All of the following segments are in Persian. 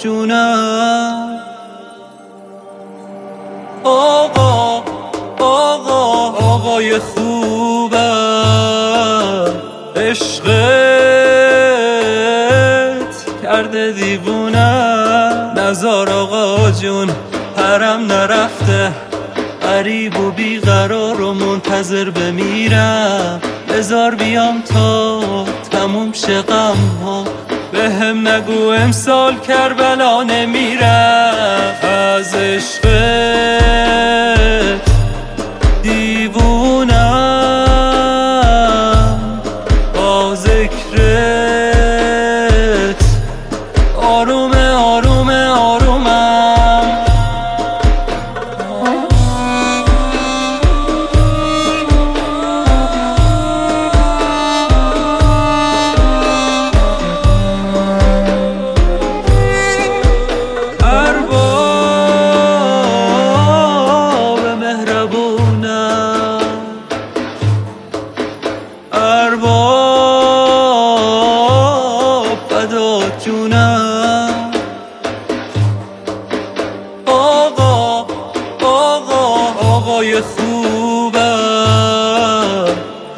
جونم. آقای خوبم، عشقت کرده دیوونم. نزار آقا جون حرم نرفته، غریب و بیقرار و منتظر بمیرم. بذار بیام تا تموم شه غم ها، به هم نگو امسال کربلا نمیرم. از عشقت دیوونم، با ذکرت آرومه آرومه آرومم. ارباب مهربونم، ارباب فدات جونم. آقای خوبم،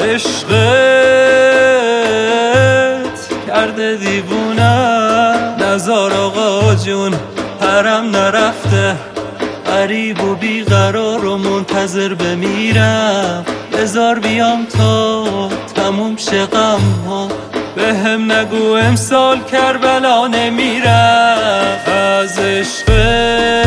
عشقت کرده دیوونم. نزار آقا جون حرم نرفته، غریب و بیقرار و منتظر بمیرم. بذار بیام تا تموم شه غم ها، به هم نگو امسال کربلا نمیرم. از عشقت